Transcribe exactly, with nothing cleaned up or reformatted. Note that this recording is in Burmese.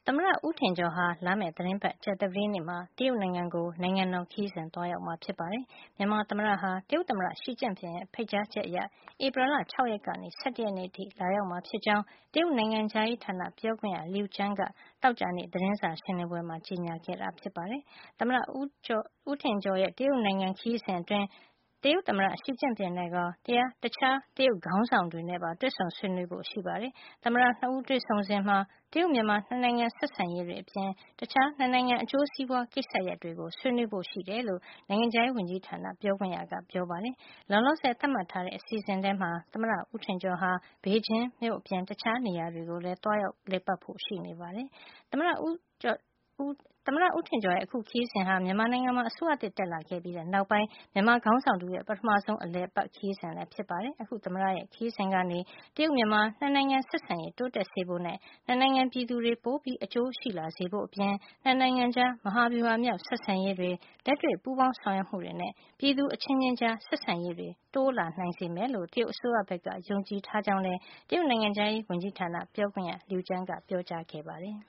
သမ္မတဦးထင်ကျော်ဟာလာမယ့်သီတင်းပတ်ကြာသပတေးနေ့မှာတရုတ်နိုင်ငံကိုနိုင်ငံတော်ခရီးစဉ်သွားရောက်မှာဖြစ်ပါတယ်။မြန်မာသမ္မတဟာတရုတ်သမ္မတရှီကျင့်ဖျင်ရဲ့ဖိတ်ကြားချက်အရဧပြီလ၆ရက်ကနေ၁၁ရက်နေ့အထိလာရောက်မှာဖြစ်ကြောင်းတရုတ်နိုင်ငံခြားရေးဌာနပြောခွင့်ရ Liu Zhang ကသောကြာနေ့သတင်းစာရှင်းလင်းပွဲမှာကြေညာခဲ့တာဖြစ်ပါတယ်။သမ္မတဦးကျော်ဦးထင်ကျော်ရဲ့တရုတ်နိုင်ငံခရီးစဉ်အတွင်းတရုတ်သမ္မတရှီကျင့်ဖျင်နဲ့ရောတရားတခြားတရုတ်ခေါင်းဆောင်တွေနဲ့ပါတွေ့ဆုံဆွေးနွေးဖို့ရှိပါတယ်။သမ္မတနှစ်ဦးတွေ့ဆုံစဉ်မှာတရုတ်မြန်မာနှစ်နိုင်ငံဆက်ဆံရေးတွေအပြင်တခြားနှစ်နိုင်ငံအကျိုးစီးပွားကိစ္စရပ်တွေကိုဆွေးနွေးဖို့ရှိတယ်လို့နိုင်ငံခြားရေးဝန်ကြီးဌာနပြောခွင့်ရကပြောပါတယ်။လောလောဆယ်သတ်မှတ်ထားတဲ့အစီအစဉ်ထဲမှာသမ္မတဦးထင်ကျော်ဟာဘေကျင်းမြို့အပြင်တခြားနေရာတွေကိုလည်းသွားရောက်လည်ပတ်ဖို့ရှိနေပါတယ်။သမ္မတဦးကျော်ဦးသမ္မတဦးထင်ကျော်ရဲ့အခုခရီးစဉ်ဟာမြန်မာနိုင်ငံမှာအစိုးရသစ်တက်လာခဲ့ပြီးတဲ့နောက်ပိုင်းမြန်မာခေါင်းဆောင်တူရဲ့ပထမဆုံးအလည်အပတ်ခရီးစဉ်လည်းဖြစ်ပါတယ်။အခုသမ္မတရဲ့ခရီးစဉ်ကနေတရုတ်မြန်မာနှစ်နိုင်ငံဆက်ဆံရေးတိုးတက်စေဖို့နဲ့နှစ်နိုင်ငံပြည်သူတွေပိုပြီးအကျိုးရှိလာစေဖို့အပြင်နှစ်နိုင်ငံကြားမဟာဗျူဟာမြောက်ဆက်ဆံရေးတွေလက်တွေ့ပူးပေါင်းဆောင်ရွက်မှုတွေနဲ့ပြည်သူအချင်းချင်းကြားဆက်ဆံရေးတွေတိုးလာနိုင်စေမယ်လို့တရုတ်အစိုးရဘက်ကယုံကြည်ထားကြောင်းလည်းတရုတ်နိုင်ငံခြားရေးဝန်ကြီးဌာနပြောခွင့်ရ Liu Zhang ကပြောကြားခဲ့ပါတယ်